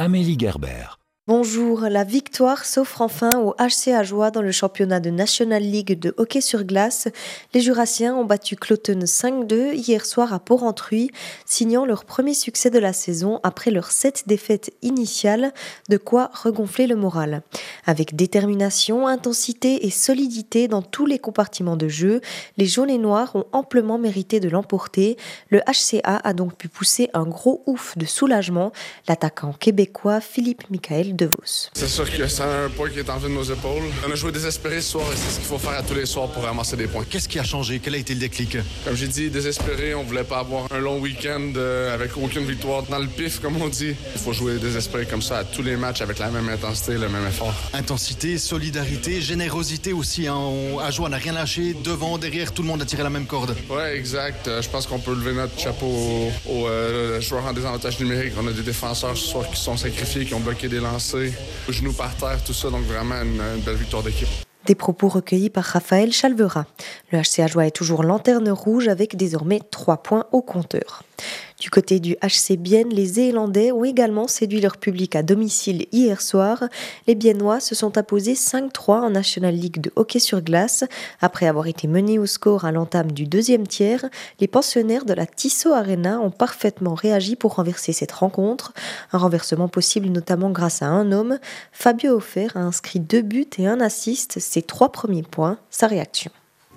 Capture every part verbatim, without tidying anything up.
Amélie Gerber. Bonjour, la victoire s'offre enfin au H C Ajoie dans le championnat de National League de hockey sur glace. Les Jurassiens ont battu Cloton cinq deux hier soir à Porrentruy, signant leur premier succès de la saison après leurs sept défaites initiales, de quoi regonfler le moral. Avec détermination, intensité et solidité dans tous les compartiments de jeu, les jaunes et noirs ont amplement mérité de l'emporter. Le H C A a donc pu pousser un gros ouf de soulagement, l'attaquant québécois Philippe Michael DeVos. C'est sûr que c'est un poids qui est enlevé de nos épaules. On a joué désespéré ce soir et c'est ce qu'il faut faire à tous les soirs pour ramasser des points. Qu'est-ce qui a changé? Quel a été le déclic? Comme j'ai dit, désespéré, on voulait pas avoir un long week-end euh, avec aucune victoire dans le pif, comme on dit. Il faut jouer désespéré comme ça à tous les matchs avec la même intensité, le même effort. Intensité, solidarité, générosité aussi. Hein. On, à jouer, on n'a rien lâché. Devant, derrière, tout le monde a tiré la même corde. Ouais, exact. Euh, je pense qu'on peut lever notre chapeau aux, aux euh, joueurs en désavantage numérique. On a des défenseurs ce soir qui sont sacrifiés, qui ont bloqué des lancers. Genoux par terre, tout ça, donc vraiment une, une belle victoire d'équipe. Des propos recueillis par Raphaël Chalvera. Le H C Ajoie est toujours lanterne rouge avec désormais trois points au compteur. Du côté du H C Bienne, les Zélandais ont également séduit leur public à domicile hier soir. Les Biennois se sont imposés cinq trois en National League de hockey sur glace. Après avoir été menés au score à l'entame du deuxième tiers, les pensionnaires de la Tissot Arena ont parfaitement réagi pour renverser cette rencontre. Un renversement possible notamment grâce à un homme. Fabio Hofer a inscrit deux buts et un assist, ses trois premiers points. Sa réaction.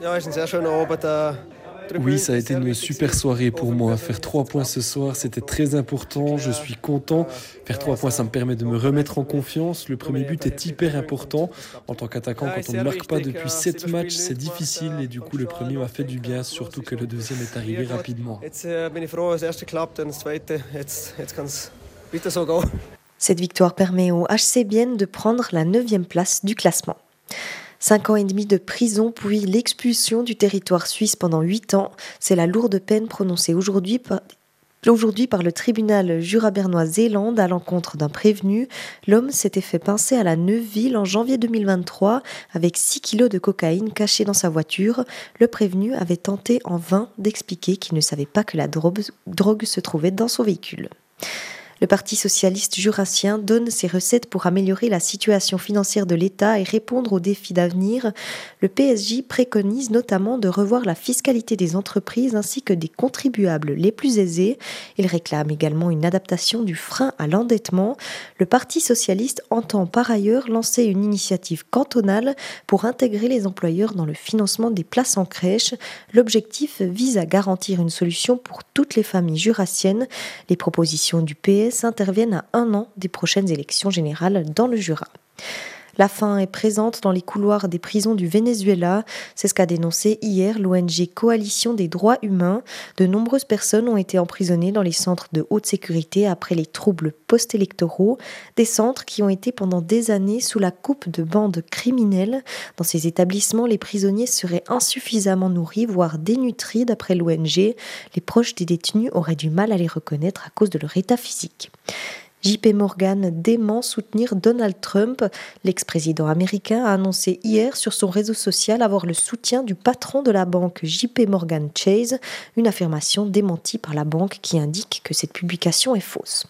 Oui, ça a été une super soirée pour moi. Faire trois points ce soir, c'était très important. Je suis content. Faire trois points, ça me permet de me remettre en confiance. Le premier but est hyper important. En tant qu'attaquant, quand on ne marque pas depuis sept matchs, c'est difficile. Et du coup, le premier m'a fait du bien, surtout que le deuxième est arrivé rapidement. Cette victoire permet au H C Bienne de prendre la neuvième place du classement. Cinq ans et demi de prison, puis l'expulsion du territoire suisse pendant huit ans. C'est la lourde peine prononcée aujourd'hui par, aujourd'hui par le tribunal jura-bernois-Zélande à l'encontre d'un prévenu. L'homme s'était fait pincer à la Neuville en janvier deux mille vingt-trois avec six kilos de cocaïne cachée dans sa voiture. Le prévenu avait tenté en vain d'expliquer qu'il ne savait pas que la drogue, drogue se trouvait dans son véhicule. Le Parti socialiste jurassien donne ses recettes pour améliorer la situation financière de l'État et répondre aux défis d'avenir. Le P S J préconise notamment de revoir la fiscalité des entreprises ainsi que des contribuables les plus aisés. Il réclame également une adaptation du frein à l'endettement. Le Parti socialiste entend par ailleurs lancer une initiative cantonale pour intégrer les employeurs dans le financement des places en crèche. L'objectif vise à garantir une solution pour toutes les familles jurassiennes. Les propositions du P S interviennent à un an des prochaines élections générales dans le Jura. La faim est présente dans les couloirs des prisons du Venezuela. C'est ce qu'a dénoncé hier l'O N G Coalition des droits humains. De nombreuses personnes ont été emprisonnées dans les centres de haute sécurité après les troubles post-électoraux. Des centres qui ont été pendant des années sous la coupe de bandes criminelles. Dans ces établissements, les prisonniers seraient insuffisamment nourris, voire dénutris d'après l'O N G. Les proches des détenus auraient du mal à les reconnaître à cause de leur état physique. J P Morgan dément soutenir Donald Trump. L'ex-président américain a annoncé hier sur son réseau social avoir le soutien du patron de la banque J P Morgan Chase, une affirmation démentie par la banque qui indique que cette publication est fausse.